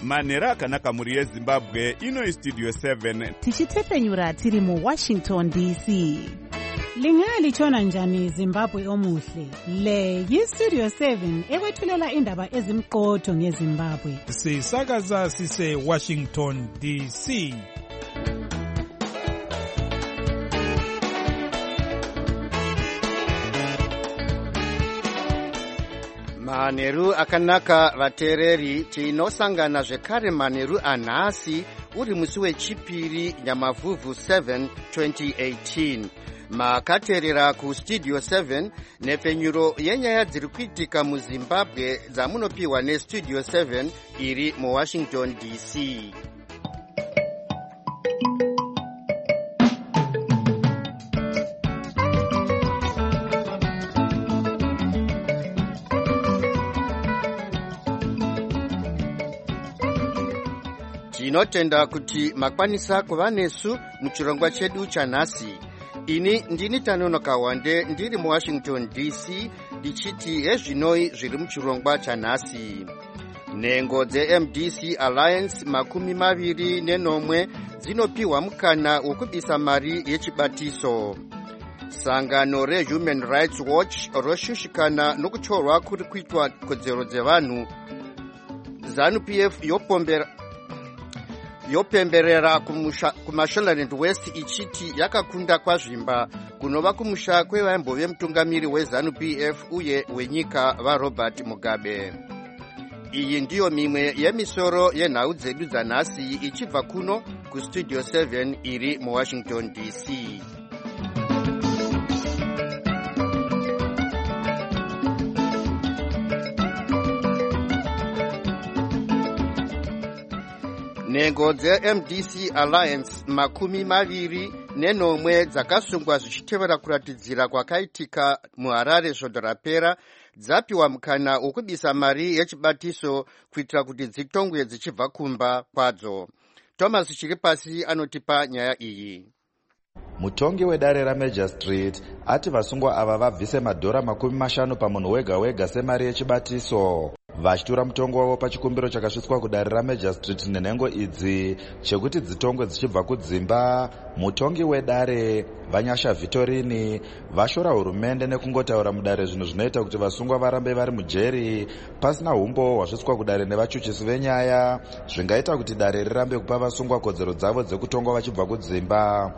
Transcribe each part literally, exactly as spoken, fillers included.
manhero akanaka mhuri yezimbabwe. Ino Studio seven tichitepfenyura tiri muWashington D C. Lingalitshona njani Zimbabwe omuhle? Le yiStudio seven ekwethulela indaba ezimqotho ngeZimbabwe. Sisakaza sise Washington D C. Manheru akanaka vateereri, tinosangana zvekare manheru anhasi uri musi wechipiri Nyamavhuvhu seven twenty eighteen. Makateerera kuStudio seven nepfenyuro yenyaya dziri kuitika muZimbabwe dzamunopiwa neStudio seven iri muWashington D C. Tinotenda kuti makwanisa kuva nesu muchirongwa chedu chanhasi. Ini ndini Tanonoka Wande ndiri muWashington D C ndichiti hezvinoi zviri muchirongwa chanhasi. Nhengo dzeM D C Alliance makumi maviri nenomwe dzinopiwa mukana wokubisa mari yechibatiso. Sangano reHuman Rights Watch roshushikana nokutorwa kuri kuitwa kodzero dzevanhu. ZANU-P F yopombera yopemberera kuMashonaland West ichiti yakakunda kwazvimba kunova kumusha kwevaimbo mutungamiri weZANU-P F uye wenyika vaRobert Mugabe. Iyi ndiyo mimwe yemisoro yenhau dzedu dzanhasi ichibva kuno kuStudio seven iri muWashington D C. Nhengo dzeM D C Alliance makumi maviri nenomwe dzakasungwa zvichitevera kuratidzira kwakaitika muHarare svondo rapera dzapiwa mukana wokubisa mari yechibatiso kuitira kuti dzitongwe dzichibva kumba kwadzo. Thomas Chiripasi anotipa nyaya iyi. Mutongi wedare raMajor Street ati vasungwa ava vabvise madhora makumi mashanu pamunhu wega wega semari yechibatiso. Vachitura mutongo wavo pachikumbiro chakasvitswa kudare raMajor Street nenhengo idzi chekuti dzitongwe dzichibva kudzimba. Mutongi wedare Vanyasha Vitorini vashora hurumende nekungotaura mudare zvinhu zvinoita kuti vasungwa varambe vari mujeri pasina umbo hwasvitswa kudare nevachuchisi venyaya zvingaita kuti dare rirambe kupa vasungwa kodzero dzavo dzekutongwa vachibva kudzimba.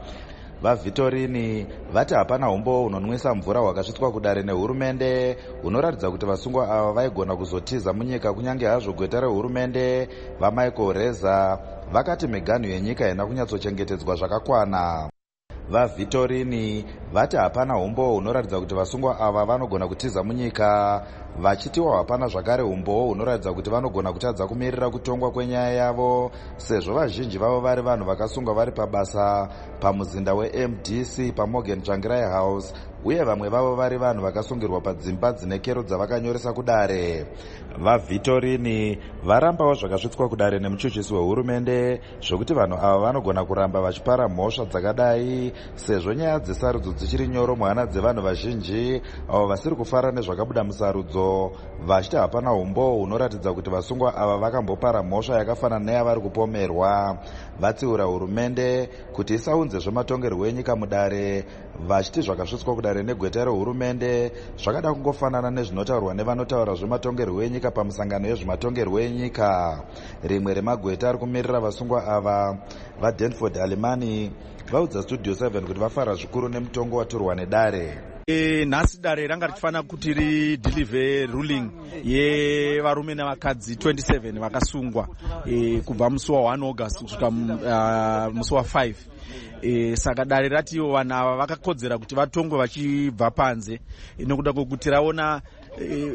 VaVitorini vati hapana umbo unonwisa mvura hwakasvitswa kudare nehurumende hunoratidza kuti vasungwa ava vaigona kuzotiza munyika kunyange hazvo gweta rehurumende vaMichael Reza vakati miganhu yenyika haina kunyatsochengetedzwa zvakakwana. VaVitorini vati hapana umbo hunoratidza kuti vasungwa ava vanogona kutiza munyika, vachitiwa hapana zvakare umbo hunoratidza kuti vanogona kutadza kumirira kutongwa kwenyaya yavo sezvo vazhinji vavo vari vanhu vakasungwa vari pabasa pamuzinda weM D C paMorgan Tsvangirai House uye vamwe vavo vari vanhu vakasungirwa padzimba dzine kero dzavakanyoresa kudare. VaVitorini varambawo zvakasvitswa kudare nemuchuchisi wehurumende zvokuti vanhu ava vanogona kuramba vachipara mhosva dzakadai sezvo nyaya dzesarudzo dzichiri nyoro muhana dzevanhu vazhinji avo vasiri kufara nezvakabuda musarudzo, vachiti hapana umbo hunoratidza kuti vasungwa ava vakambopara mhosva yakafanana neyavari kupomerwa. Vatsiura hurumende kuti isaunze zvematongerwo enyika mudare, vachiti zvakasvitswa kudare negweta rehurumende zvakada kungofanana nezvinotaurwa nevanotaura zvematongerwo enyika pamusangano yezvematongerwo enyika. Rimwe remagweta ari kumirira vasungwa ava vaDenford Alimani vaudza Studio seven kuti vafara zvikuru nemutongo watorwa nedare. E, nhasi dare ranga richifanira kuti ridhilivhe ruling yevarume nevakadzi twenty-seven vakasungwa e, kubva musi wa one August kusvika uh, musi wa five. E, saka dare rati vanhu ava vakakodzera kuti vatongwe vachibva panze e, nekuda kwekuti raona e,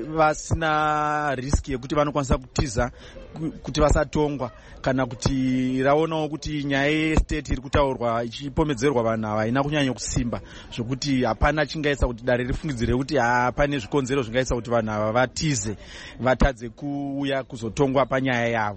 vasina riski yekuti vanokwanisa kutiza kuti vasatongwa kana kuti raonawo kuti nyaya yestate iri kutaurwa ichipomedzerwa vanhu ava haina kunyanya kusimba zvokuti hapana chingaisa kuti dare rifungidzire kuti hapane zvikonzero zvingaisa kuti vanhu ava vatize vatadze kuuya kuzotongwa panyaya yavo.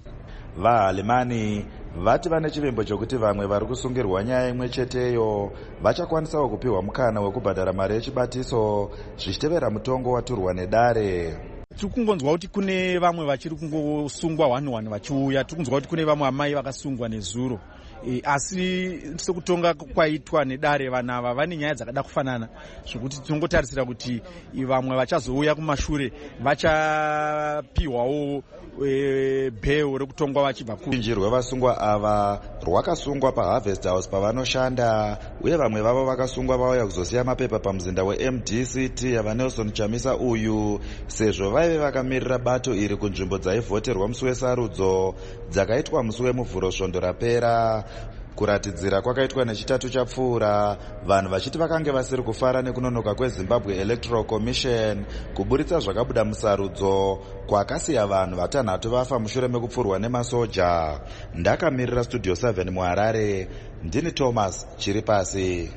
VaAlemani vati vane chivimbo chokuti vamwe vari kusungirwa nyaya imwe cheteyo vachakwanisawo kupiwa mukana wekubhadhara mari yechibatiso zvichitevera mutongo waturwa nedare. tiri kungonzwa kuti kune vamwe vachiri kungosungwa one one vachiuya. Tiri kunzwa kuti kune vamwe amai vakasungwa nezuro. E, asi sekutonga kwaitwa nedare vana ava vane nyaya dzakada kufanana zvokuti tinongotarisira kuti vamwe vachazouya kumashure vachapiwawo e, bheo rekutongwa vachibva ku. Ruzhinji rwevasungwa ava rwakasungwa paharvest house pavanoshanda, uye vamwe vavo vakasungwa vauya kuzosiya mapepa pamuzinda weM D C T vaNelson Chamisa uyu, sezvo vaive vakamirira bato iri kunzvimbo dzaivhoterwa musi wesarudzo dzakaitwa musi wemuvhuro svondo rapera. Kuratidzira kwakaitwa nechitatu chapfuura, vanhu vachiti vakange vasiri kufara nekunonoka kweZimbabwe Electoral Commission kuburitsa zvakabuda musarudzo kwakasiya vanhu vatanhatu vafa mushure mekupfurwa nemasoja. Ndakamirira Studio seven muHarare, ndini Thomas Chiripasi.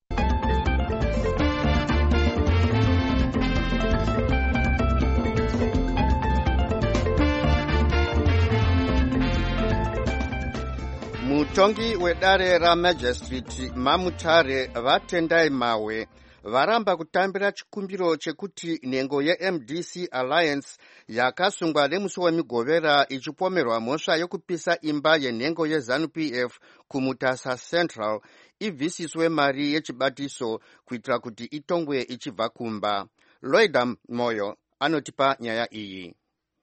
Mutongi wedare raMagistrate Mamutare vatendai mawe varamba kutambira chikumbiro chekuti nhengo yeM D C Alliance yakasungwa nemusi wemigovera ichipomerwa mhosva yokupisa imba yenhengo yeZANU-P F kuMutasa Central ibvisiswe mari yechibatiso kuitira kuti itongwe ichibva kumba. Loida Moyo anotipa nyaya iyi.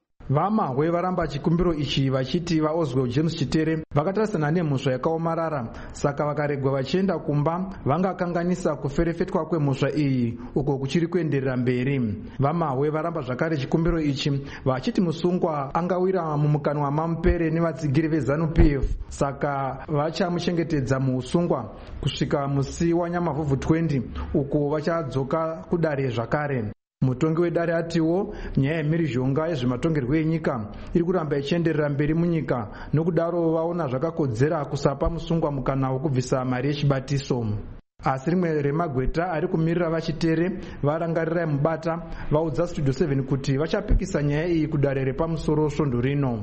Vamahwe varamba chikumbiro ichi vachiti vaOswell James Chitere vakatarisana nemhosva yakaomarara, saka vakaregwa vachienda kumba vangakanganisa kuferefetwa kwemhosva iyi uko kuchiri kuenderera mberi. Vamahwe varamba zvakare chikumbiro ichi vachiti musungwa angawira mumukanwa mamupere nevatsigiri veZANU-P F, saka vachamuchengetedza muusungwa kusvika musi wanyamavhuvhu twenty uko vachadzoka kudare zvakare. Mutongi wedare atiwo nyaya yemhirizhonga yezvematongerwo enyika iri kuramba ichienderera mberi munyika, nokudaro vaona zvakakodzera kusapa musungwa mukana wokubvisa mari yechibatiso. Asi rimwe remagweta ari kumirira vachitere varangarirai mubata vaudza Studio seven kuti vachapikisa nyaya iyi kudare repamusoro svondo rino.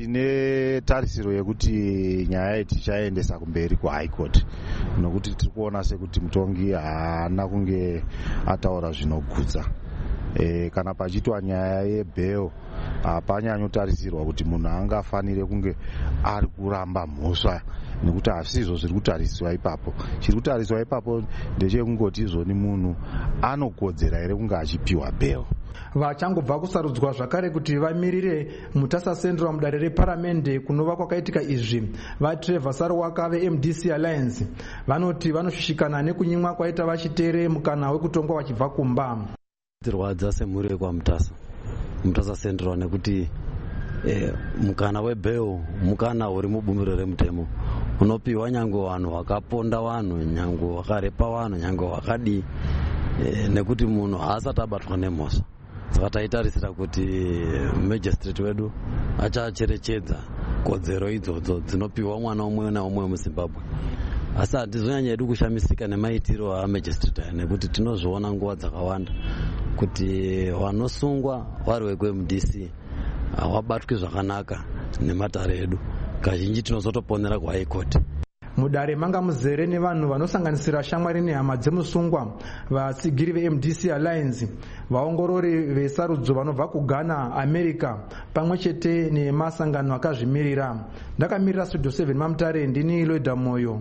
Tine tarisiro yekuti nyaya iyi tichaendesa kumberi kuHigh Court, nokuti tiri kuona sekuti mutongi haana kunge ataura zvinogutsa. E, kana pachitwa nyaya yebheo hapanyanyotarisirwa kuti munhu angafanire kunge ari kuramba mhosva, nekuti hazvisizvo zviri kutariswa ipapo. Chiri kutariswa ipapo ndechekungoti izvoni munhu anokodzera here kunge achipiwa bheo. Vachangobva kusarudzwa zvakare kuti vamirire Mutasa Central mudare reparamende kunova kwakaitika izvi, vaTrevor Sarwaka veM D C Alliance vanoti vanoshushikana nekunyimwa kwaita vachitere mukana wekutongwa vachibva kumba. Tirwadza semhuri yekwamutasa Mutasa Central nekuti eh, mukana webheo mukana uri mubumbiro remutemo unopiwa nyange vanhu vakaponda vanhu, nyange vakarepa vanhu, nyange vakadi eh, nekuti munhu haasati abatwa nemhosva. Saka taitarisira kuti magistrate wedu achacherechedza kodzero idzodzo dzinopiwa mwana umwe naumwe muZimbabwe. Asi hatizonyanya hedu kushamisika nemaitiro amagistrate nekuti tinozviona nguva dzakawanda kuti vanosungwa vari vekuM D C havabatwi zvakanaka nematare edu. Kazhinji tinozotoponera kuHigh Court. Mudare manga muzere nevanhu vanosanganisira shamwari nehama dzemusungwa, vatsigiri veM D C Alliance, vaongorori vesarudzo vanobva kuGhana, America pamwe chete nemasangano akazvimirira. Ndakamirira Studio seven Mamutare, ndini Loida Moyo.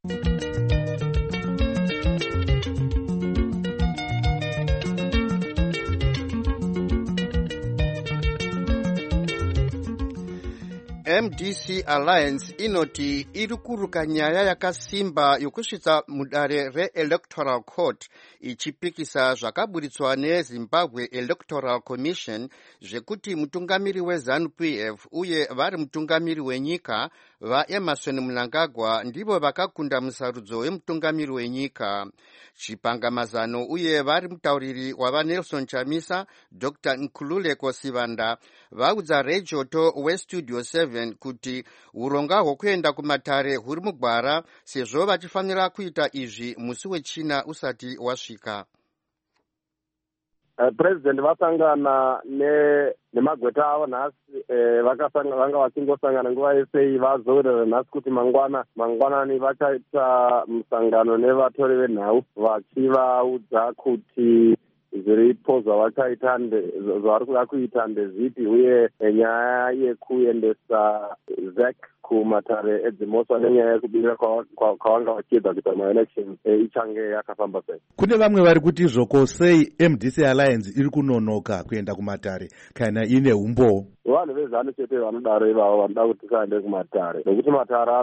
M D C Alliance inoti iri kuruka nyaya yakasimba yokusvitsa mudare reElectoral Court ichipikisa zvakaburitswa neZimbabwe Electoral Commission zvekuti mutungamiri weZANU-P F uye vari mutungamiri wenyika vaEmerson Mnangagwa ndivo vakakunda musarudzo wemutungamiri wenyika. Chipangamazano uye vari mutauriri wavaNelson Chamisa Doctor Nkululeko Sivanda vaudza Rejoto weStudio seven kuti uronga hwokuenda kumatare huri mugwara sezvo vachifanira kuita izvi musi wechina usati wasvika. Uh, President vasangana ne nemagweta avo nhasi eh, vakasanga vanga vachingosangana nguva yese vazowerera nhasi kuti mangwana mangwanani vachaita musangano nevatori venhau vachivaudza kuti zviripo zvavakaita zvavari kuda kuita ndezvipi, uye nyaya yekuendesa Zack kumatare edzimosva nenyaya yekubirira kwavanga vachiedza kuita maelection ichange yakafamba sei. Kune vamwe vari kuti izvoko sei M D C Alliance iri kunonoka kuenda kumatare kana ine umbo. Vanhu vezano chete vanodaro ivavo vanoda kuti tisaende kumatare, nokuti matare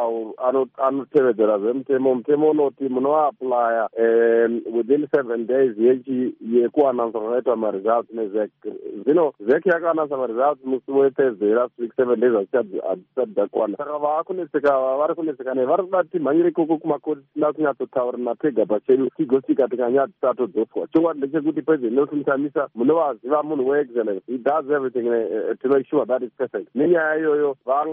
anotevedzera zvemutemo. Mutemo unoti munoaplya within seven days yekuanansa kwakaitwa maresults neZek. Zvino Zek yakaanansa maresults musi wethursday last week, seven days hazvisati dzakwana. Saka vaakuneseka vari kuneseka nei, vari kuda timhanyire ikoko kumakoti tisina kunyatsotaurana tega pachedu tigosvika tikanyati tatodzoswa. Chokwadi ndechekuti President Nelson Chamisa munovaziva munhu weexcellence, he does everything to make sure that it's perfect. Nenyaya iyoyo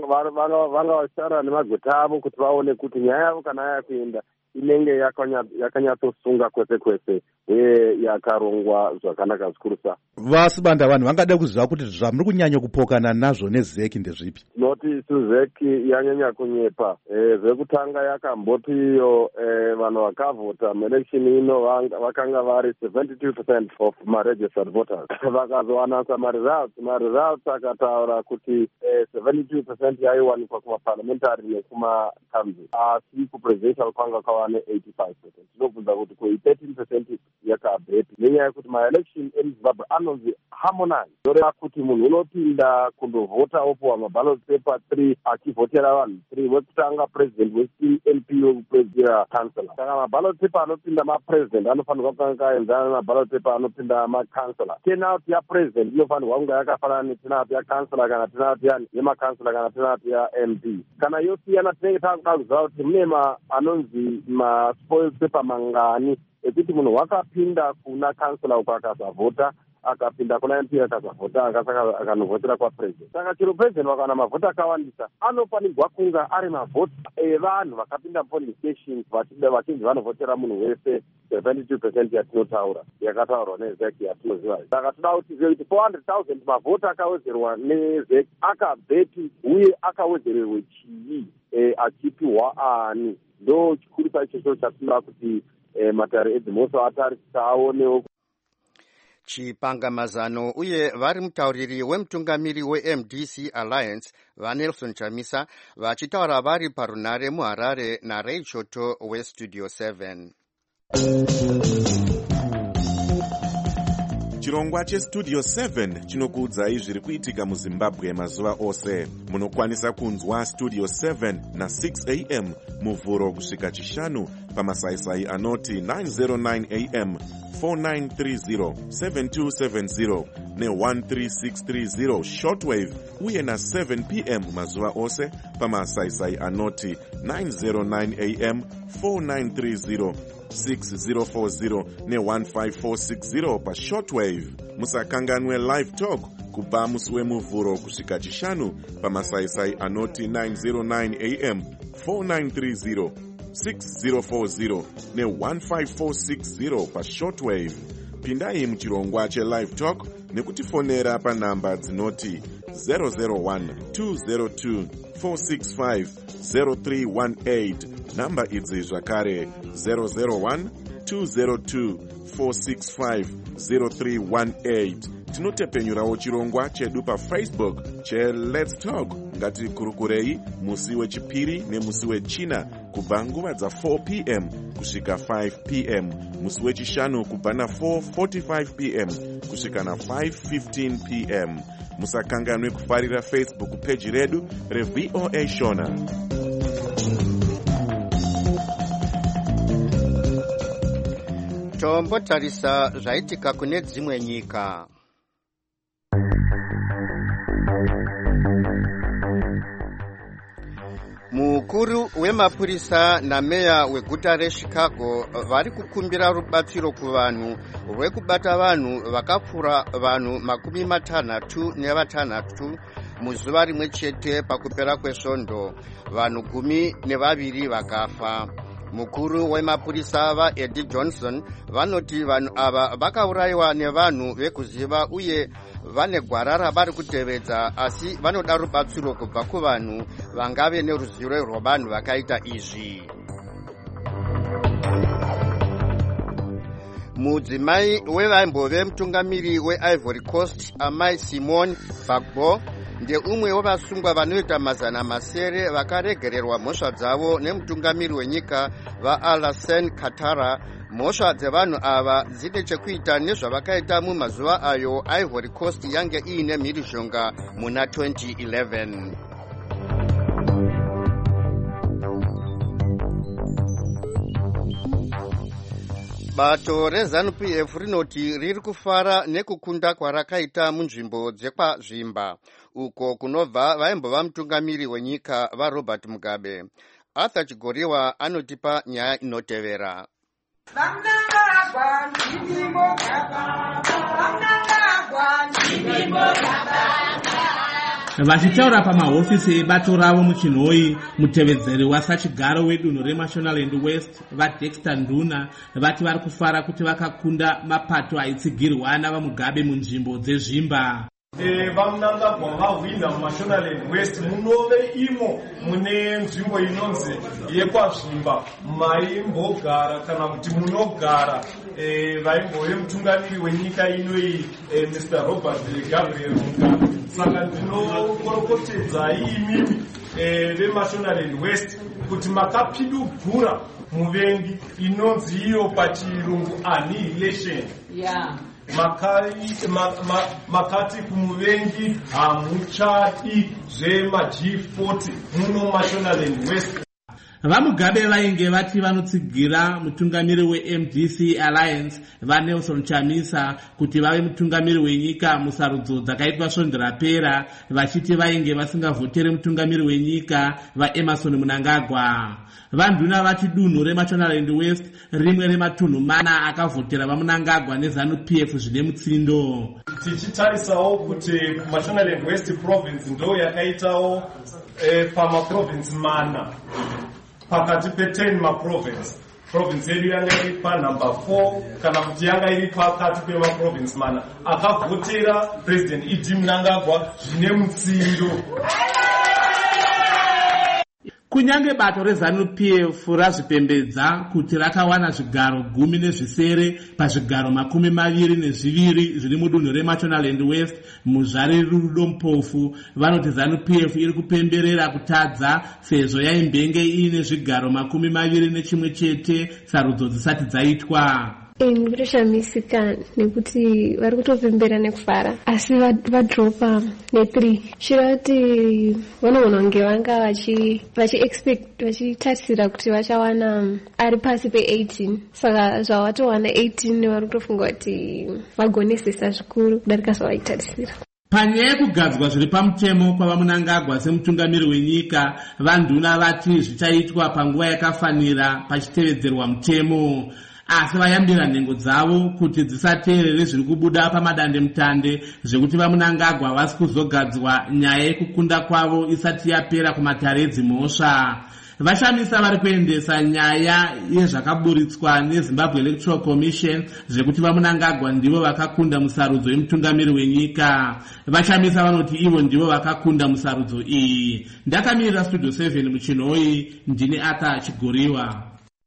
vanga vashara nemagweta avo kuti vaone kuti nyaya yavo kana yakuenda inenge yakanyatsosunga kwese kwese uye yakarongwa zvakanaka zvikurusa. Vasibanda vanhu vangada kuziva kuti zvamuri kunyanya kupokana nazvo neZek ndezvipi? Noti Zek yanyanya kunyepa. Zvekutanga yakamboti iyo vanhu vakavhota muelection ino vakanga vari seventy-two percent of ma-registered voters. Vakazoanansa ma-results, ma-results akataura kuti seventy-two percent yaiwanikwa kuma-parliamentary nekuma-council. Asi ku-presidential kwanga kwava ne-eighty-five percent. Tinobvunza kuti koi thirteen percent yakabhepi. Nenyaya yekuti ma-election eMzimbabwe anonzi harmonize. Zoreva kuti munhu unopinda kundovhota opuwa maballot paper three achivhotera vanhu three, wekutanga president, wechipiri M P, wekupedzisira councillor. Saka maballot paper anopinda mapresident anofanirwa kunge kaenzana namaballot paper anopinda macouncillor. Turnout yapresident inofanirwa kunge yakafanana neturnout yaCouncillor kana turnout yemacouncillor kana turnout yaM P. Kana yosiyana tinenge takuda kuziva kuti mune anonzi maspoil paper mangani ekuti munhu wakapinda kuna councillor uko akasavhota, akapinda kuna M P akasavhota, akasaka akanovhotera kwapresident. Saka chero president vakawana mavhota akawandisa anofanirwa kunge ari mavhota evanhu vakapinda polling stations vachinzi vanovhotera munhu wese seventy-two percent yatinotaura yakataurwa neZek yatinoziva. Saka toda kuti kuti four hundred thousand mavhota akawedzerwa neZek akabhepi uye akawedzererwe chii achipiwa ani. Ndo chikuru chaicho chatinoda kuti matare edzimosva atarisisa aonewo. Chipangamazano uye vari mutauriri wemutungamiri weM D C Alliance vaNelson Chamisa vachitaura vari parunare muHarare naRay Choto weStudio seven. Chirongwa cheStudio seven chinokuudzai zviri kuitika muZimbabwe mazuva ose. Munokwanisa kunzwa Studio seven na six a m muvhuro kusvika chishanu pamasaisai anoti nine oh nine a m, four nine three zero, seven two seven zero ne one three six three zero shortwave uye na seven p m mazuva ose pamasaisai anoti nine oh nine a m, four nine three zero, six zero four zero ne one five four six zero pa shortwave. Musakanganwe live talk kubva musi wemuvhuro kusvika chishanu pamasaisai anoti nine oh nine a m, four nine three zero, six zero four zero ne one five four six zero pa shortwave. Pindai muchirongwa che-live talk nekutifonera panhamba dzinoti zero zero one, two zero two, four six five, zero three one eight. Namba idzi zvakare zero zero one, two zero two, four six five, zero three one eight. Tinotepenyurawo chirongwa chedu paFacebook che-Let's Talk. Ngatikurukurei musi wechipiri nemusi wechina kubva nguva dza four p m kusvika five p m, musi wechishanu kubva na four forty-five p m kusvika na five fifteen p m. Musakanganwe kufarira Facebook page redu reV O A Shona. Tombotarisa zvaitika kune dzimwe nyika. Mukuru wemapurisa nameya weguta reChicago vari kukumbira rubatsiro kuvanhu rwekubata vanhu vakapfura vanhu makumi matanhatu nevatanhatu muzuva rimwe chete pakupera kwesvondo. Vanhu gumi nevaviri vakafa. Mukuru wemapurisa vaEddie Johnson vanoti vanhu ava vakaurayiwa nevanhu vekuziva uye vane gwarara vari kutevedza, asi vanoda rubatsiro kubva kuvanhu vangave neruzivo rwavanhu vakaita izvi. mudzimai wevaimbo vemutungamiri weIvory Coast amai Simone Bagbo ndeumwe wevasungwa vanoita mazana masere vakaregererwa mhosva dzavo nemutungamiri wenyika vaAlassane Ouattara. Mhosva dzevanhu ava dzine chekuita nezvavakaita mumazuva ayo Ivory Coast yange iine mhirizhonga muna twenty eleven. Bato reZANU-P F rinoti riri kufara nekukunda kwarakaita munzvimbo dzekwazvimba uko kunobva vaimbova mutungamiri wenyika vaRobert Mugabe. Arthur Chigoriwa anotipa nyaya inotevera. Vachitaura pamahofisi ebato ravo muchinhoi, mutevedzeri wasachigaro wedunhu reMashonaland West vaDexter Nduna vati vari kufara kuti vakakunda mapato aitsigirwa navaMugabe munzvimbo dzezvimba. vamunangagwa vahwina muMashonaland West munove imo mune nzvimbo inonzi yekwazvimba maimbogara kana kuti munogara vaimbove mutungamiri wenyika inoi Mr Robert Gabriel Mugabe. Saka ndinokorokotedza imimi veMashonaland West kuti makapidugura muvengi inonzi iyo pachirungu annihilation. Yeah. Makati, ma, ma, makati kumuvengi hamuchadi zvema G forty muno Mashonaland West. VaMugabe vainge vati vanotsigira mutungamiri weM D C Alliance vaNelson Chamisa kuti vave mutungamiri wenyika musarudzo dzakaitwa svonde rapera, vachiti vainge vasingavhotere mutungamiri wenyika vaEmerson Mnangagwa. Vanduna vati dunhu reMashonaland West rimwe rematunhu mana akavhotera vaMnangagwa neZANU-P F zvine mutsindo. Tichitarisawo kuti Mashonaland West province ndo yakaitawo eh, pama province mana pakati pe ten ma province. Province yedu yanga iri pa number four kana kuti yanga iri pakati pe ma province mana akavhotera President Idi Mnangagwa zvine mutsindo. Kunyange bato reZANU-P F razvipembedza kuti rakawana zvigaro gumi nezvisere pazvigaro makumi maviri nezviviri zviri mudunhu reMashonaland West muzvare rudo mupofu, vanoti ZANU-P F iri kupemberera kutadza sezvo yaimbenge iine zvigaro makumi maviri nechimwe chete sarudzo dzisati dzaitwa. Ndinoshamisika nekuti vari kutopembera nekufara asi vadropa ne3 shira kuti vanogona kunge vanga vachi vachi expect vachitarisira kuti vachawana ari pasi pe eighteen, saka zvavatowana eighteen vari kutofunga kuti vagonesesa zvikuru kudarika zvavaitarisira. Panyaya yekugadzwa zviri pamutemo kwavaMnangagwa semutungamiri wenyika, vanduna vati zvichaitwa panguva yakafanira pachitevedzerwa mutemo, asi vayambira nhengo dzavo kuti dzisateerere zviri kubuda pamadande mutande zvekuti vaMnangagwa vasi kuzogadzwa nyaya yekukunda kwavo isati yapera kumatare edzimhosva. Vashamisa vari kuendesa nyaya yezvakaburitswa neZimbabwe Electoral Commission zvekuti vaMnangagwa ndivo vakakunda musarudzo yemutungamiri wenyika. Vashamisa vanoti ivo ndivo vakakunda musarudzo iyi. Ndakamirira Studio seven muchinhoi, ndini Arthur Chigoriwa.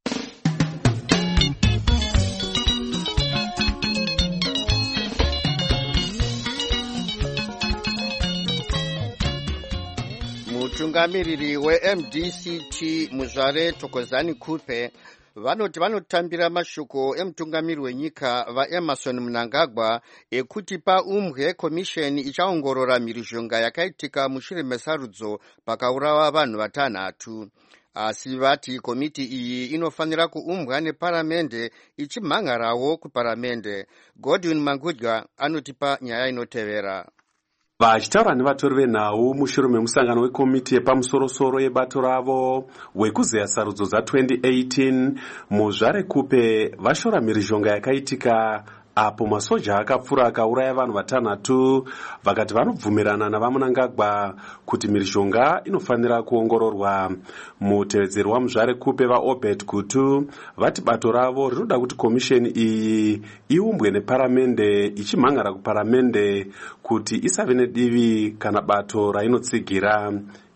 Mutungamiriri weM D C T muzvare Thokozani Kupe vanoti vanotambira mashoko emutungamiri wenyika vaEmerson Mnangagwa ekuti paumbwe komisheni ichaongorora mhirizhonga yakaitika mushure mesarudzo pakaurawa vanhu vatanhatu. Asi vati komiti iyi inofanira kuumbwa neparamende ichimhangarawo kuparamende. Godwin Mangudya anotipa nyaya inotevera. Vachitaura nevatori venhau mushure memusangano wekomiti yepamusorosoro yebato ravo wekuzeya sarudzo dza20 eighteen, muzvare Kupe vashora mhirizhonga yakaitika apo masoja akapfura akauraya vanhu vatanhatu, vakati vanobvumirana navaMnangagwa kuti mhirizhonga inofanira kuongororwa. Mutevedzeri wamuzvare Kupe vaObert Gutu vati bato ravo rinoda kuti komisheni iyi iumbwe neparamende ichimhangara kuparamende kuti isave nedivi kana bato rainotsigira.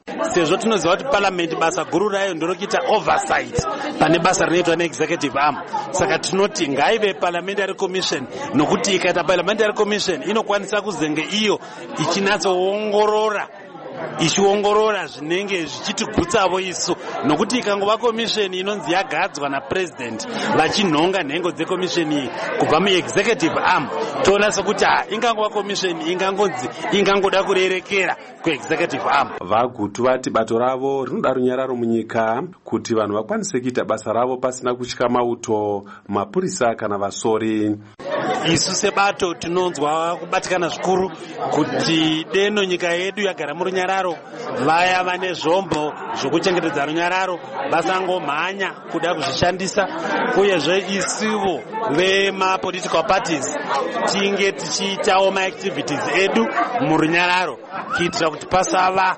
sezvo tinoziva kuti parliament basa guru rayo ndorokuita oversight pane basa rinoitwa neexecutive arm. Saka tinoti ngaive parliamentary commission, nokuti ikaita parliamentary commission inokwanisa kuzenge iyo ichinatsoongorora ichiongorora zvinenge zvichitigutsawo isu, nokuti ikangova komisheni inonzi yagadzwa napresident vachinhonga nhengo dzekomisheni iyi kubva muexecutive arm, toona sekuti ha ingangova komisheni ingangonzi ingangoda kurerekera kuexecutive arm. Vagutu vati bato ravo rinoda runyararo munyika kuti vanhu vakwanise kuita basa ravo pasina kutya mauto, mapurisa kana vasori. Isu sebato tinonzwa kubatikana zvikuru kuti deno nyika yedu yagara murunyararo, vaya vane zvombo zvokuchengetedza runyararo vasangomhanya kuda kuzvishandisa, uyezve isivo vemapolitical parties tinge tichiitawo maactivities edu murunyararo kuitira kuti pasava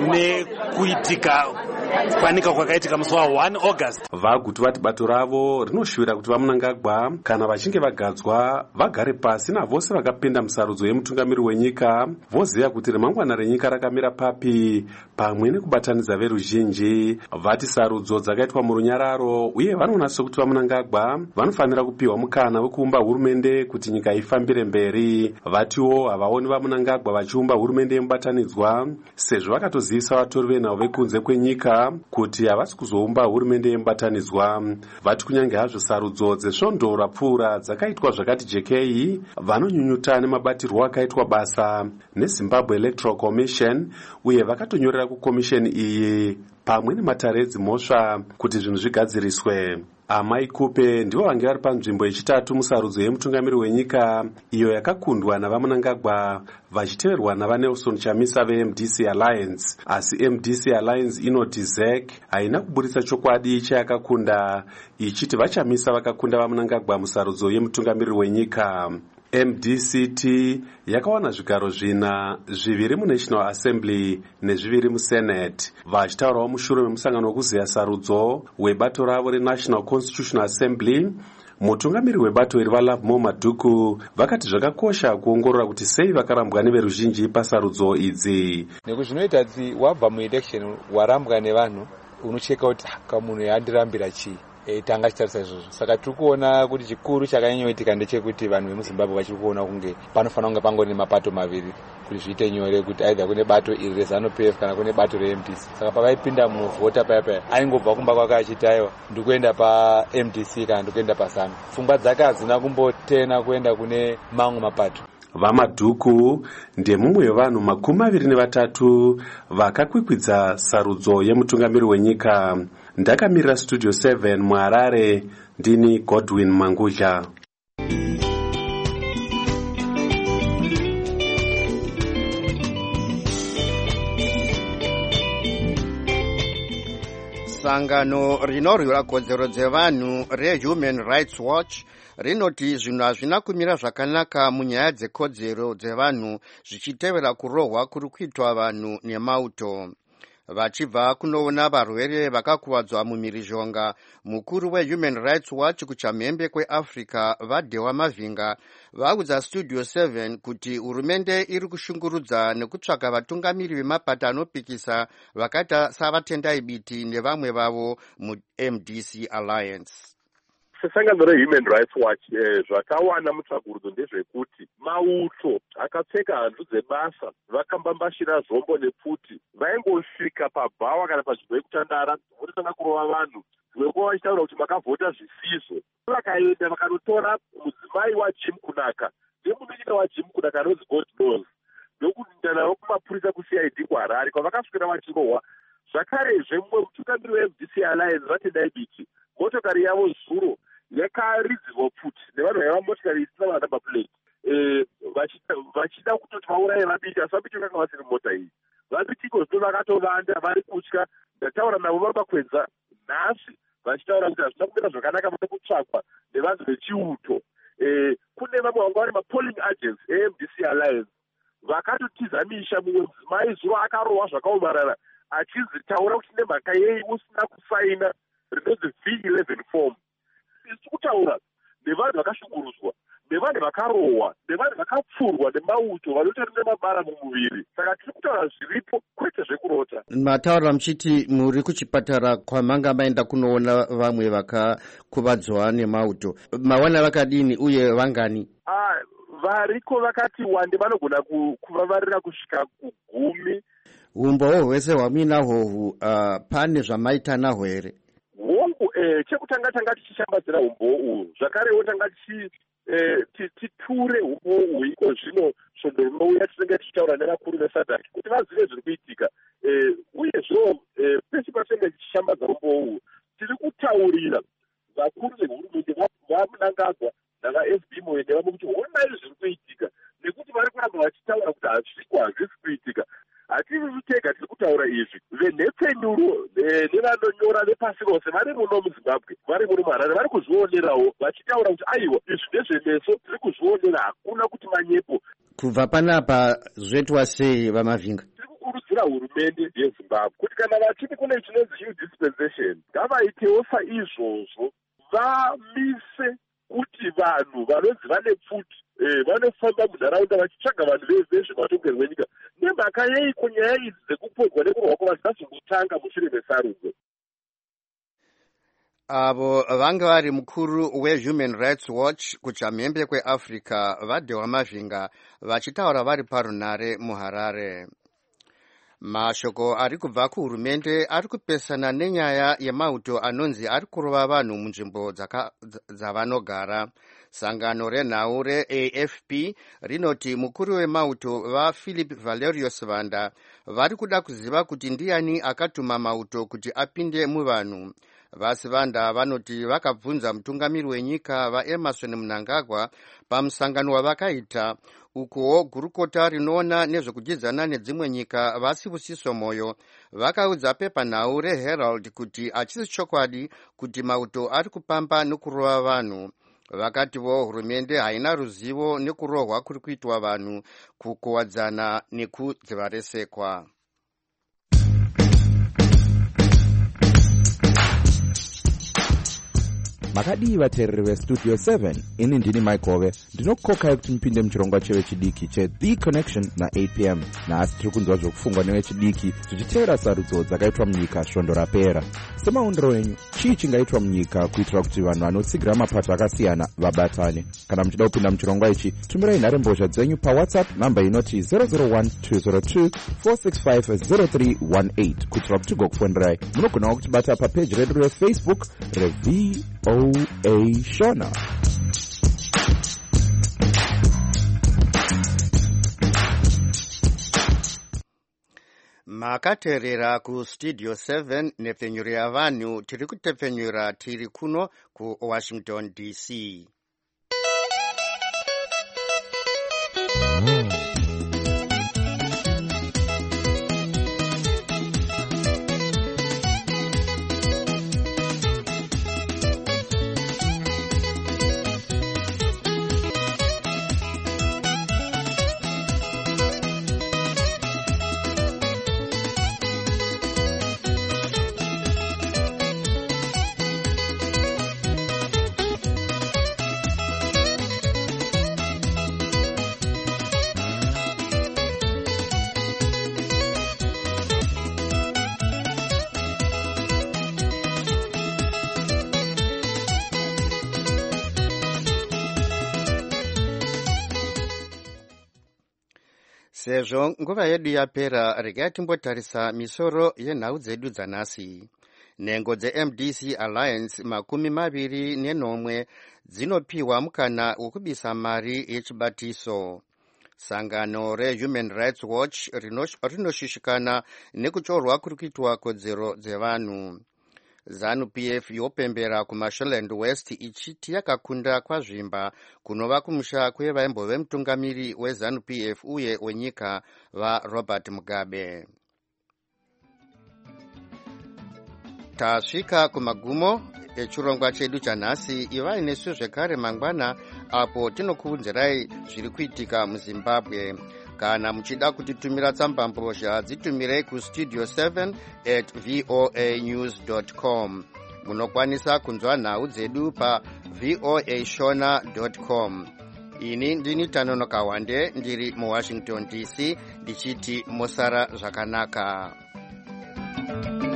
nekuitika kwanika kwakaitika musi wa one August. Vagutu vati bato ravo rinoshuvira kuti vamunangagwa kana vachinge vagadzwa vagare pasi navose vakapinda musarudzo yemutungamiri wenyika, voziva kuti remangwana renyika rakamira papi, pamwe nekubatanidza veruzhinji. Vati sarudzo dzakaitwa murunyararo uye vanoona sokuti vamunangagwa vanofanira kupiwa mukana wekuumba hurumende kuti nyika ifambire mberi. Vatiwo havaoni vamunangagwa vachiumba hurumende yemubatanidzwa, sezvo vakatozivisa vatori venhau vekunze kwenyika kuti havasi kuzoumba hurumende yemubatanidzwa. Vati kunyange hazvo sarudzo dzesvondo rapfuura dzakaitwa zvakati jekei, vanonyunyuta nemabatirwo akaitwa basa neZimbabwe Electoral Commission, uye vakatonyorera kukomisheni iyi pamwe nematare edzimhosva kuti zvinhu zvigadziriswe. Amai Kupe ndivo vange vari panzvimbo yechitatu musarudzo yemutungamiri wenyika iyo yakakundwa navamunangagwa vachiteverwa navaNelson Chamisa veM D C Alliance. Asi M D C Alliance inoti Z E C haina kuburitsa chokwadi chayakakunda, ichiti vaChamisa vakakunda vamunangagwa musarudzo yemutungamiri wenyika. M D C T yakawana zvigaro zvina, zviviri muNational Assembly nezviviri muSenate. Vachitaurawo mushure memusangano wekuzeya sarudzo webato ravo reNational Constitutional Assembly, mutungamiri webato iri vaLove More Madhuku vakati zvakakosha kuongorora kuti sei vakarambwa neveruzhinji pasarudzo idzi. Nekuzvinoita kuti wabva muelection warambwa nevanhu unocheka kuti kamunhu yandirambira chii. E, tanga chitarisa izvozvo. Saka tiri kuona kuti chikuru chakanyanyoitika ndechekuti vanhu vemuZimbabwe vachiri kuona kunge panofanira kunge pangori nemapato maviri kuti zviite nyore kuti aidha kune bato iri reZANU P F kana kune bato reM D C. Saka pavaipinda muvhota paya paya aingobva kumba kwake achiti aiwa ndikuenda paM D C kana ndikuenda paZANU. Pfungwa dzake hadzina kumbotena kuenda kune mamwe mapato. VaMadhuku ndemumwe wevanhu makumi maviri nevatatu vakakwikwidza sarudzo yemutungamiri wenyika. Ndakamirira Studio seven muHarare, ndini Godwin Mangudya. Sangano rinorwira kodzero dzevanhu reHuman Rights Watch rinoti zvinhu hazvina kumira zvakanaka munyaya dzekodzero dzevanhu zvichitevera kurohwa kuri kuitwa vanhu nemauto. Vachibva kunoona varwere vakakuvadzwa mumhirizhonga, mukuru weHuman Rights Watch kuchamhembe kweAfrica vaDhewa Mavhinga vaudza Studio seven kuti hurumende iri kushungurudza nekutsvaga vatungamiri vemapato anopikisa vakaita savatendai biti nevamwe vavo muM D C Alliance. Sesangano reHuman Rights Watch eh, zvakawana mutsvagurudzo ndezvekuti mauto akapfeka hanzu dzebasa vakambambashira zvombo nepfuti vaingosvika pabhawa kana panzvimbo yekutandara vototanga kurova vanhu, zvimwe vachitaura kuti makavhota zvisizvo. Vakaenda vakanotora mudzimai waJim Kunaka nemunin'ina waJim Kunaka anonzi God Knows ndokuenda navo kumapurisa kuC I D kuHarare kwavakasvikira vachirohwa. Zvakarezve mumwe mutungamiri weM D C Alliance vatendai biti motokari yavo zuro yakaridzirwa pfuti nevanhu vaiva motikari isina manamba plate eh vachida kutoti vauraye vabiti, asi vabiti vakanga vasiri mota iyi. Vabitiko zvino vakatovanda vari kutya. Ndataura navo vamakwenza nhasi vachitaura kuti hazvina kumira zvakanaka vada kutsvakwa nevanhu vechiuto. Eh kune vamwe vanga vari mapolling agents eM D C Alliance vakatotiza misha. Mumwe mudzimai zuro akarohwa zvakaomarara achinzi taura kuti nemhaka yei usina kusaina rinonzi V eleven form. Isi kutaura nevanhu vakashungurudzwa, nevanhu vakarohwa nevanhu vakapfurwa nemauto vanotori nemabara mumuviri. Saka tiri kutaura zviripo kwete zvekurota. Mataura muchiti muri kuchipatara kwamanga maenda kunoona vamwe vakakuvadzwa nemauto. Mawana vakadini uye vangani? Ah, variko vakati wande vanogona kuvavarira kusvika kugumi. Umbowo hwese hwamuinahwo uh, pane zvamaita nahwo here? Hongu eh, chekutanga tanga tichishambadzira umbowo uhu, zvakarewo tanga tichi eh, titure umbowo uhu iko zvino svondo rinouya tinenge tichitaura nevakuru vesadhaki kuti vazive zviri kuitika. Eh, uyezvo eh, pese patinenge tichishambadza umbowo uhu tiri kutaurira vakuru vehurumende vamunangagwa nava-S B Moyo nevamwe kuti honai zviri kuitika, nekuti vari kuramba vachitaura kuti hazviko hazvisi kuitika. Hatisi tega tiri kutaura izvi, venhepfenyuro nevanonyora vepasi rose vari muno muZimbabwe, vari muno muHarare, vari kuzvionerawo vachitaura kuti aiwa izvi ndezvemeso, tiri kuzvionera, hakuna kuti manyepo. Kubva panapa zvoitwa sei vamavhinga? Tiri kukurudzira hurumende yeZimbabwe kuti kana vachiti kune chinonzi new dispensation ngavaitewo saizvozvo, vamise kuti vanhu vanonzi vane pfuti Eh, vanofamba munharaunda vachitsvaga vanhu vezvematongerwo enyika. Nemhaka yeiko nyaya idzi dzekupodwa nekurwa kwavanhu dzazongotanga mushure mesarudzo? Avo vanga vari mukuru weHuman Rights Watch kuchamhembe kweAfrica vadhewa Mavhinga vachitaura vari parunhare muHarare. Mashoko ari kubva kuhurumende ari kupesana nenyaya yemauto anonzi ari kurova vanhu munzvimbo dzavanogara. Sangano renhau re-A F P rinoti mukuru wemauto vaPhilip Valerius Vanda vari kuda kuziva kuti ndiani akatuma mauto kuti apinde muvanhu. Vasi Vanda vanoti vakabvunza mutungamiri wenyika vaEmerson Mnangagwa pamusangano wavakaita, ukowo gurukota rinoona nezvekudyizana nedzimwe nyika vaSibusiso Moyo vakaudza pepanhau reHerald kuti hachisi chokwadi kuti mauto ari kupamba nekurova vanhu. Vakativo hurumende haina ruzivo nekurohwa kuri kuitwa vanhu, kukowadzana nekudzivaresekwa. Makadii vateereri vestudio seven, ini ndini Maikove, ndinokukokai kuti mupinde muchirongwa chevechidiki cheThe Connection na-eight p m Nhasi tiri kunzwa zvokufungwa nevechidiki zvichiteera sarudzo dzakaitwa munyika svondo rapera. Semaundiro enyu, chii chingaitwa munyika kuitira kuti vanhu vanotsigira mapato akasiyana vabatane? Kana muchida kupinda muchirongwa ichi, tumirai nharembozha dzenyu pawhatsapp namba inoti zero zero one two zero two four six five zero three one eight kuitira kuti tigokufonderai. Munogonawo kutibata papeji redu reFacebook reV O A Shona. Makateerera ku studio seven nepfenyuro yavanhu tiri kutepfenyura tiri kuno ku Washington D C. Sezvo nguva yedu yapera, regai timbotarisa misoro yenhau dzedu dzanhasi. Nhengo dze-M D C Alliance makumi maviri nenomwe dzinopiwa mukana wokubisa mari yechibatiso. Sangano reHuman Rights Watch rinoshushikana nekutorwa kuri kuitwa kodzero dzevanhu. ZANU-P F yopembera kuMasholand West ichiti yakakunda kwazvimba kunova kumusha kwevaimbove mutungamiri weZANU-P F uye wenyika vaRobert Mugabe. Tasvika kumagumo echirongwa chedu chanhasi. Ivai nesu zvekare mangwana apo tinokuunzirai zviri kuitika muZimbabwe. Kana muchida kutitumira tsambambozha dzitumirei ku studio seven at voa news dot com. Munokwanisa kunzwa nhau dzedu pa voa shona dot com. ini ndini Tanono Kawande ndiri mu Washington D C ndichiti mosara zvakanaka.